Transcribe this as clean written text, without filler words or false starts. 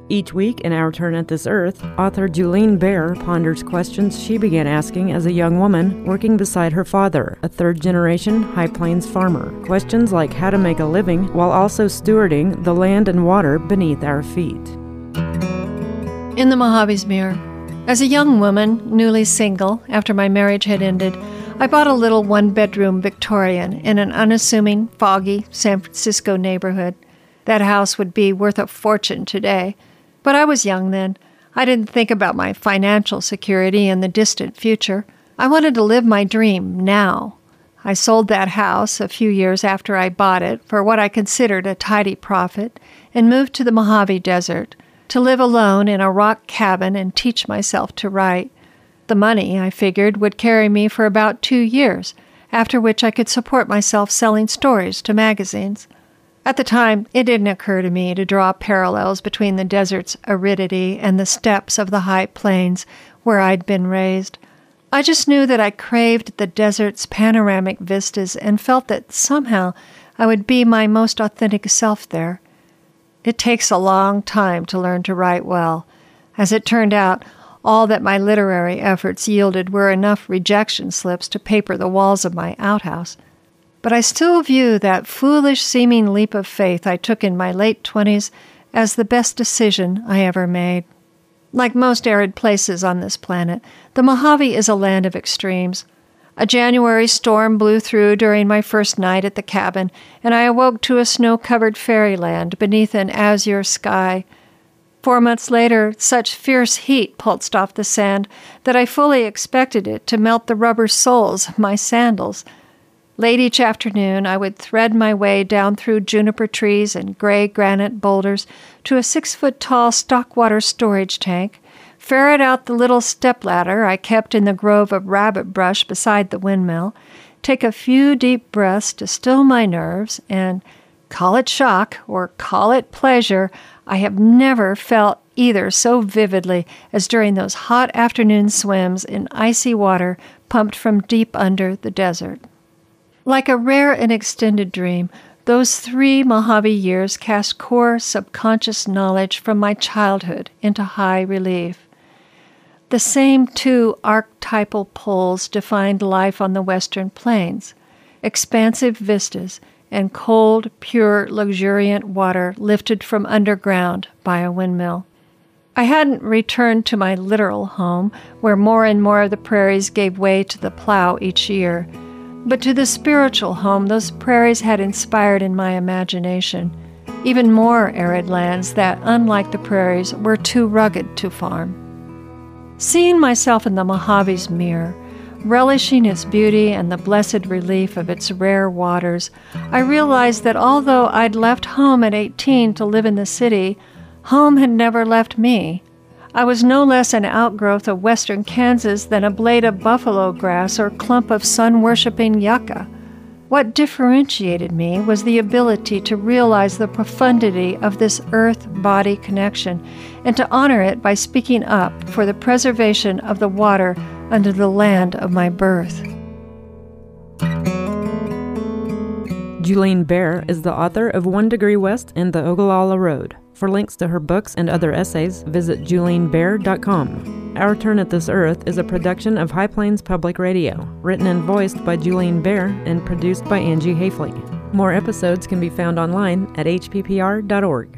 Each week in Our Turn at This Earth, author Julene Baer ponders questions she began asking as a young woman working beside her father, a third-generation High Plains farmer. Questions like how to make a living while also stewarding the land and water beneath our feet. In the Mojave's Mirror. As a young woman, newly single, after my marriage had ended, I bought a little one-bedroom Victorian in an unassuming, foggy San Francisco neighborhood. That house would be worth a fortune today. But I was young then. I didn't think about my financial security in the distant future. I wanted to live my dream now. I sold that house a few years after I bought it for what I considered a tidy profit and moved to the Mojave Desert to live alone in a rock cabin and teach myself to write. The money, I figured, would carry me for about 2 years, after which I could support myself selling stories to magazines. At the time, it didn't occur to me to draw parallels between the desert's aridity and the steppes of the high plains where I'd been raised. I just knew that I craved the desert's panoramic vistas and felt that somehow I would be my most authentic self there. It takes a long time to learn to write well. As it turned out, all that my literary efforts yielded were enough rejection slips to paper the walls of my outhouse. But I still view that foolish-seeming leap of faith I took in my late 20s as the best decision I ever made. Like most arid places on this planet, the Mojave is a land of extremes. A January storm blew through during my first night at the cabin, and I awoke to a snow-covered fairyland beneath an azure sky. 4 months later, such fierce heat pulsed off the sand that I fully expected it to melt the rubber soles of my sandals. Late each afternoon, I would thread my way down through juniper trees and gray granite boulders to a 6-foot-tall stockwater storage tank, ferret out the little stepladder I kept in the grove of rabbit brush beside the windmill, take a few deep breaths to still my nerves, and, call it shock or call it pleasure, I have never felt either so vividly as during those hot afternoon swims in icy water pumped from deep under the desert. Like a rare and extended dream, those 3 Mojave years cast core subconscious knowledge from my childhood into high relief. The same 2 archetypal poles defined life on the western plains: expansive vistas and cold, pure, luxuriant water lifted from underground by a windmill. I hadn't returned to my literal home, where more and more of the prairies gave way to the plow each year, but to the spiritual home those prairies had inspired in my imagination, even more arid lands that, unlike the prairies, were too rugged to farm. Seeing myself in the Mojave's mirror, relishing its beauty and the blessed relief of its rare waters, I realized that although I'd left home at 18 to live in the city, home had never left me. I was no less an outgrowth of western Kansas than a blade of buffalo grass or clump of sun-worshipping yucca. What differentiated me was the ability to realize the profundity of this earth-body connection and to honor it by speaking up for the preservation of the water under the land of my birth. Julene Baer is the author of 1 Degree West and the Ogallala Road. For links to her books and other essays, visit julenebaer.com. Our Turn at This Earth is a production of High Plains Public Radio, written and voiced by Julene Baer and produced by Angie Hafley. More episodes can be found online at hppr.org.